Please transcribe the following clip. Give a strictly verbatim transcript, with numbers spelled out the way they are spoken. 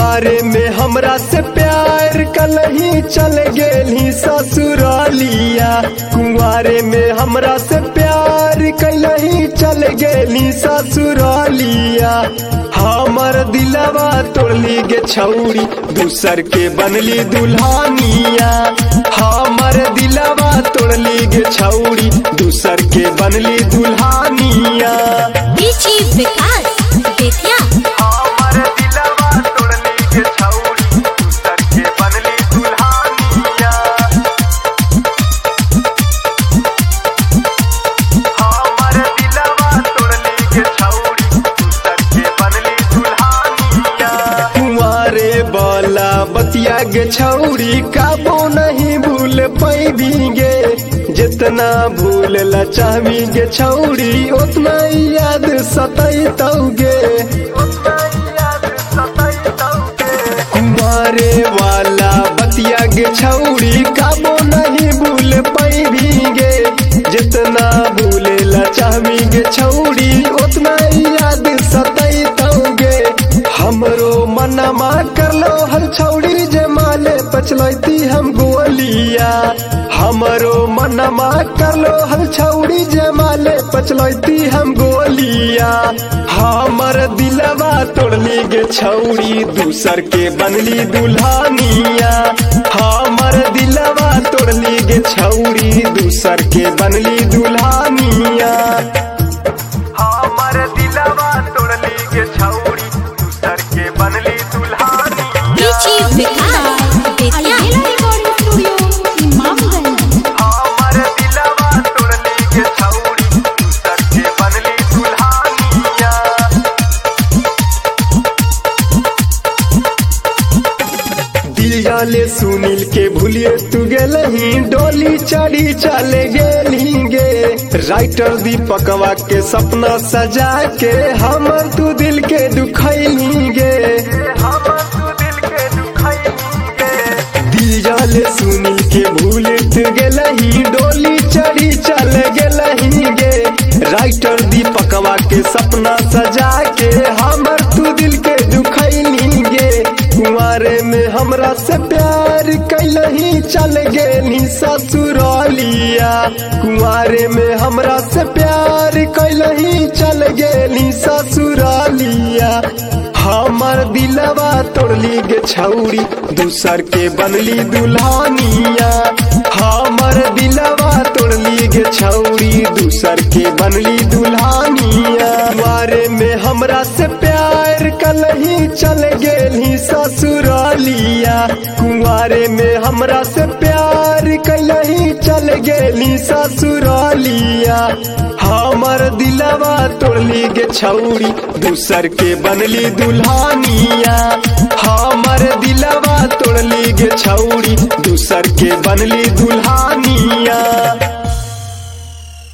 कुंवारे में हमरा से प्यार कलही चल गेली ससुरालिया। कुंवारे में हमरा से प्यार कलही चल गेली ससुरालिया। हमर दिलवा तोड़ली गे छौरी दूसर के बनली दुल्हनिया। हमर दिलवा तोड़ली गे छौरी दूसर के बनली दुल्हनिया। बतिया गे छौरी काबो नहीं भूल पैबी गे। जितना भूल ला चाहबी गे छौरी उतना याद सतैतौगे। कुंवारे वाला बतिया गे छौरी काबो नहीं भूल पैबी गे। जितना भूल ला चाहबी गे छौरी उतना याद सतैतौगे। हमरो मनमा करलो हर छौड़ी जे माले पचलैती हम गोलिया। हमरो मनमा करलो हर छौड़ी जे माले पचलैती हम गोलिया। हमर दिलवा तोड़ली गे छौड़ी दूसर के बनली दुल्हनिया। हमर दिलवा तोड़ली गे छौड़ी दूसर के बनली दुल्हनिया। हमर दिलवा तोड़ली गे छौड़ी दूसर के बनली दुल्हनिया। ले सुनील के भूलिए तू गेलही डोली चढ़ी चले गेली गे। राइटर दीपकवा के सपना सजा के हमर तू दिल के दुखैली गे। दिल सुनील के भूले तू गेलही डोली चढ़ी चले गेलही गे। राइटर दीपकवा के सपना सजा के हमर तू दिल के दुखैली गे। कुंवारे में हमरा से प्यार कैलही चल गेली ससुरालिया। कुंवारे में हमरा से प्यार कैलही चल गेली ससुरालिया। हमर दिलवा तोड़ली गे छौरी दूसर के बनली दुल्हनिया। हमर दिलवा तोड़ली गे छौरी दूसर के बनली दुल्हनिया। कुंवारे में हमरा से प्यार कलही चल गेली ससुरालिया। कुंवारे में हमरा से प्यार कलही चल गेली ससुरालिया। हमर दिलवा तोड़ली गे छौरी दूसर के बनली दुल्हनिया। हमर दिलवा तोड़ली गे छौरी दूसर के बनली दुल्हनिया।